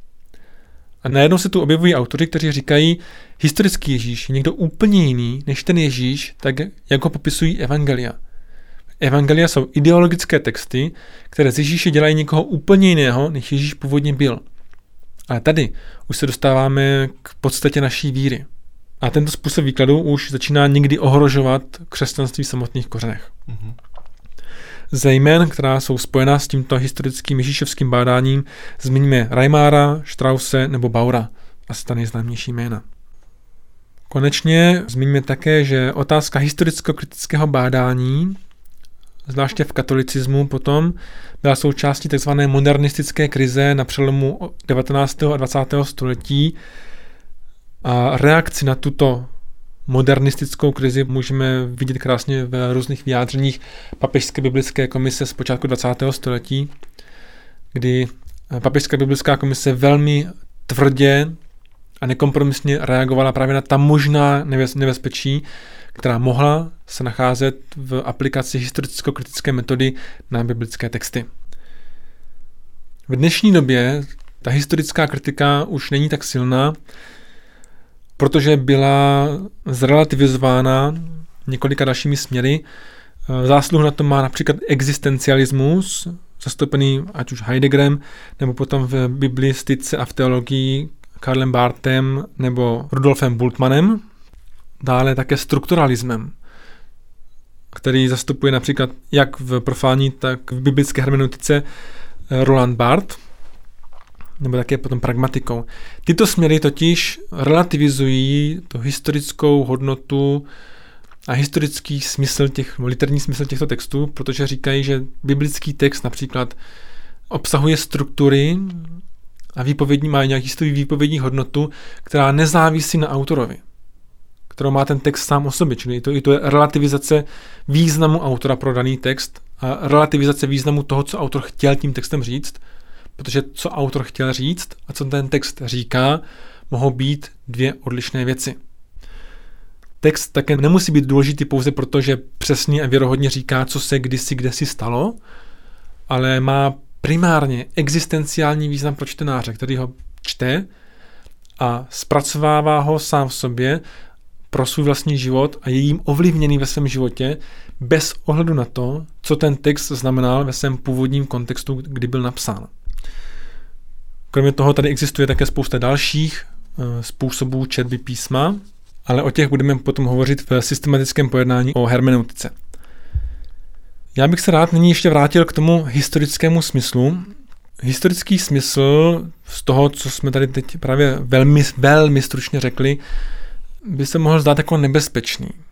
A najednou se tu objevují autoři, kteří říkají, historický Ježíš je někdo úplně jiný než ten Ježíš, tak jak ho popisují evangelia. Evangelia jsou ideologické texty, které z Ježíše dělají někoho úplně jiného, než Ježíš původně byl. Ale tady už se dostáváme k podstatě naší víry. A tento způsob výkladu už začíná někdy ohrožovat křesťanství v samotných kořenech. Ze jmen, která jsou spojená s tímto historickým ježíšovským bádáním, zmiňme Reimara, Strausse nebo Baura, asi ta nejznámější jména. Konečně zmiňme také, že otázka historicko-kritického bádání, zvláště v katolicismu potom, byla součástí tzv. Modernistické krize na přelomu 19. a 20. století a reakci na tuto modernistickou krizi můžeme vidět krásně v různých vyjádřeních Papežské biblické komise z počátku 20. století, kdy Papežská biblická komise velmi tvrdě a nekompromisně reagovala právě na ta možná nebezpečí, která mohla se nacházet v aplikaci historicko-kritické metody na biblické texty. V dnešní době ta historická kritika už není tak silná, protože byla zrelativizována několika dalšími směry. Zásluhu na to má například existencialismus, zastoupený ať už Heideggerem, nebo potom v biblistice a v teologii Karlem Barthem nebo Rudolfem Bultmannem. Dále také strukturalismem, který zastupuje například jak v profání, tak v biblické hermeneutice Roland Barthes, nebo také potom pragmatikou. Tyto směry totiž relativizují tu historickou hodnotu a historický smysl literní smysl těchto textů, protože říkají, že biblický text například obsahuje struktury a má nějaký výpovědní hodnotu, která nezávisí na autorovi, kterou má ten text sám o sobě, čili to je relativizace významu autora pro daný text a relativizace významu toho, co autor chtěl tím textem říct, protože co autor chtěl říct a co ten text říká, mohou být dvě odlišné věci. Text také nemusí být důležitý pouze proto, že přesně a věrohodně říká, co se kdysi kdesi stalo, ale má primárně existenciální význam pro čtenáře, který ho čte a zpracovává ho sám v sobě pro svůj vlastní život a je jím ovlivněný ve svém životě bez ohledu na to, co ten text znamenal ve svém původním kontextu, kdy byl napsán. Kromě toho tady existuje také spousta dalších způsobů četby písma, ale o těch budeme potom hovořit v systematickém pojednání o hermeneutice. Já bych se rád nyní ještě vrátil k tomu historickému smyslu. Historický smysl z toho, co jsme tady teď právě velmi stručně řekli, by se mohl zdát jako nebezpečný.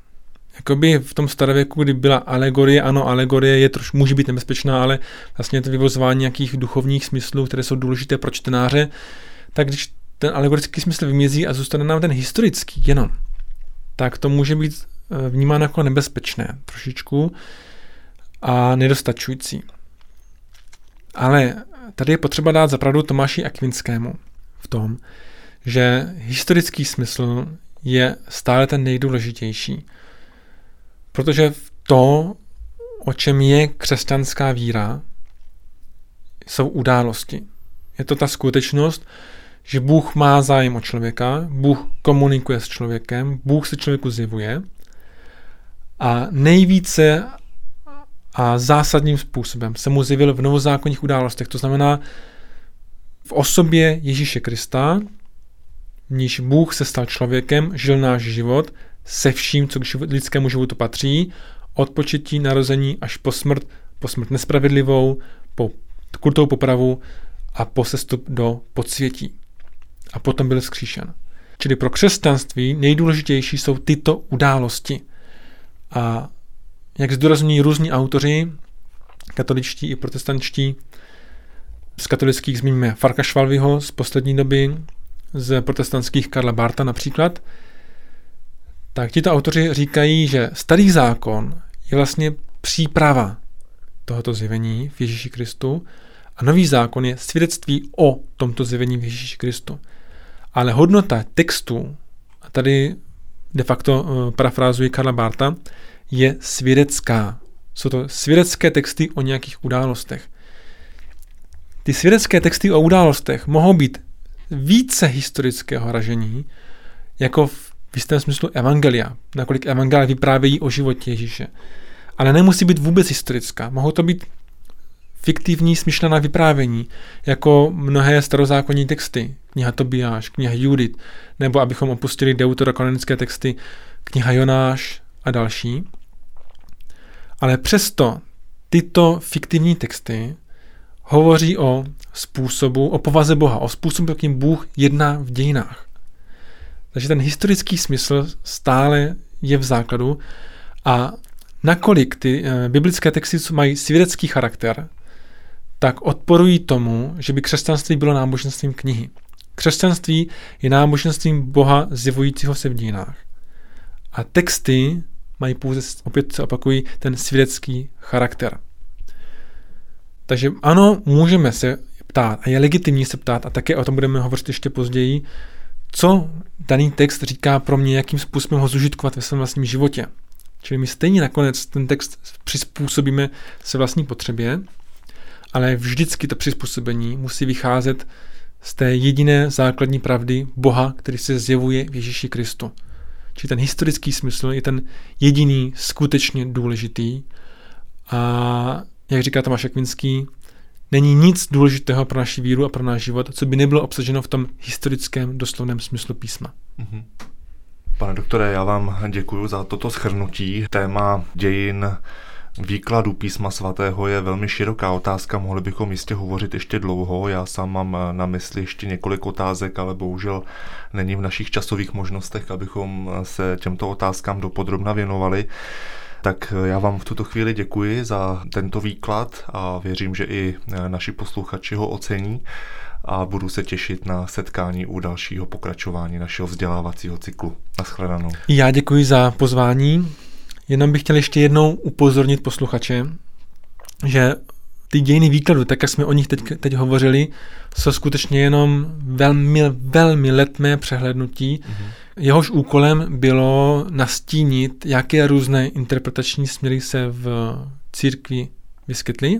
jakoby v tom starověku, kdy byla alegorie, ano, alegorie může být nebezpečná, ale vlastně je to vyvozování nějakých duchovních smyslů, které jsou důležité pro čtenáře, tak když ten alegorický smysl vymizí a zůstane nám ten historický jenom, tak to může být vnímáno jako nebezpečné trošičku a nedostačující. Ale tady je potřeba dát zapravdu Tomáši Akvinskému v tom, že historický smysl je stále ten nejdůležitější. Protože to, o čem je křesťanská víra, jsou události. Je to ta skutečnost, že Bůh má zájem o člověka, Bůh komunikuje s člověkem, Bůh se člověku zjevuje a nejvíce a zásadním způsobem se mu zjevil v novozákonních událostech. To znamená v osobě Ježíše Krista, v níž Bůh se stal člověkem, žil náš život se vším, co k lidskému životu patří, od početí, narození až po smrt nespravedlivou, po krutou popravu a po sestup do podsvětí. A potom byl vzkříšen. Čili pro křesťanství nejdůležitější jsou tyto události. A jak zdůrazňují různí autoři, katoličtí i protestančtí, z katolických zmíníme Farkašvalviho z poslední doby, z protestantských Karla Bartha například, tak tito autoři říkají, že starý zákon je vlastně příprava tohoto zjevení v Ježíši Kristu a nový zákon je svědectví o tomto zjevení v Ježíši Kristu. Ale hodnota textu, a tady de facto parafrázuji Karla Bartha, je svědecká. Jsou to svědecké texty o nějakých událostech. Ty svědecké texty o událostech mohou být více historického ražení, jako v jistém smyslu evangelia, nakolik evangelia vyprávějí o životě Ježíše. Ale nemusí být vůbec historická. Mohou to být fiktivní smyšlená vyprávění, jako mnohé starozákonní texty, kniha Tobiáš, kniha Judit, nebo abychom opustili deuterokanonické texty, kniha Jonáš a další. Ale přesto tyto fiktivní texty hovoří o způsobu, o povaze Boha, o způsobu, jakým Bůh jedná v dějinách. Takže ten historický smysl stále je v základu a nakolik ty biblické texty mají svědecký charakter, tak odporují tomu, že by křesťanství bylo náboženstvím knihy. Křesťanství je náboženstvím Boha zjevujícího se v dějinách. A texty mají pouze, opět se opakují, ten svědecký charakter. Takže ano, můžeme se ptát a je legitimní se ptát a také o tom budeme hovořit ještě později, co daný text říká pro mě, jakým způsobem ho zužitkovat ve svém vlastním životě. Čili my stejně nakonec ten text přizpůsobíme se vlastní potřebě, ale vždycky to přizpůsobení musí vycházet z té jediné základní pravdy Boha, který se zjevuje v Ježíši Kristu. Čili ten historický smysl je ten jediný skutečně důležitý a jak říká Tomáš Akvinský, není nic důležitého pro naši víru a pro náš život, co by nebylo obsaženo v tom historickém doslovném smyslu písma.
Mm-hmm. Pane doktore, já vám děkuji za toto shrnutí. Téma dějin výkladu písma svatého je velmi široká otázka, mohli bychom jistě hovořit ještě dlouho. Já sám mám na mysli ještě několik otázek, ale bohužel není v našich časových možnostech, abychom se těmto otázkám dopodrobna věnovali. Tak já vám v tuto chvíli děkuji za tento výklad a věřím, že i naši posluchači ho ocení a budu se těšit na setkání u dalšího pokračování našeho vzdělávacího cyklu. Naschledanou.
Já děkuji za pozvání. Jenom bych chtěl ještě jednou upozornit posluchače, že ty dějiny výkladu, tak jak jsme o nich teď hovořili, jsou skutečně jenom velmi letmé přehlédnutí. Jehož úkolem bylo nastínit, jaké různé interpretační směry se v církvi vyskytly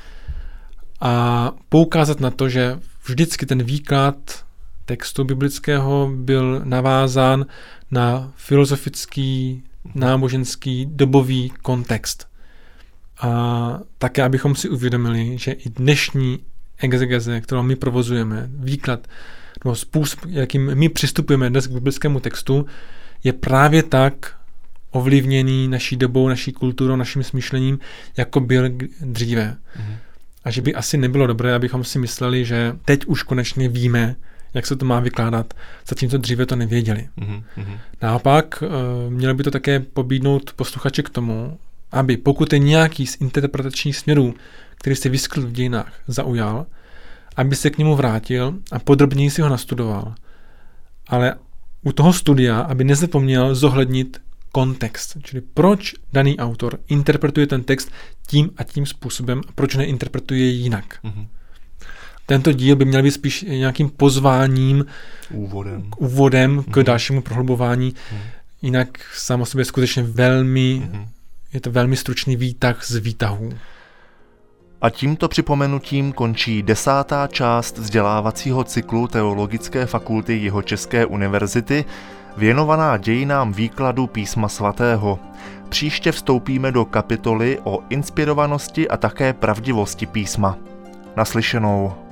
a poukázat na to, že vždycky ten výklad textu biblického byl navázán na filozofický, náboženský, dobový kontext. A také, abychom si uvědomili, že i dnešní exegeze, kterou my provozujeme, výklad nebo způsob, jakým my přistupujeme dnes k biblickému textu, je právě tak ovlivněný naší dobou, naší kulturou, naším smýšlením, jako byl dříve. A že by asi nebylo dobré, abychom si mysleli, že teď už konečně víme, jak se to má vykládat, zatímco dříve to nevěděli. Naopak, mělo by to také pobídnout posluchače k tomu, aby pokud je nějaký z interpretačních směrů, který se vyskytl v dějinách, zaujal, aby se k němu vrátil a podrobněji si ho nastudoval. Ale u toho studia, aby nezapomněl zohlednit kontext, čili proč daný autor interpretuje ten text tím a tím způsobem a proč neinterpretuje jinak. Tento díl by měl být spíš nějakým pozváním, úvodem k dalšímu prohlubování, jinak sám o sobě skutečně je to velmi stručný výtah z výtahů.
A tímto připomenutím končí 10. část vzdělávacího cyklu Teologické fakulty Jihočeské univerzity, věnovaná dějinám výkladu Písma svatého. Příště vstoupíme do kapitoly o inspirovanosti a také pravdivosti písma. Naslyšenou.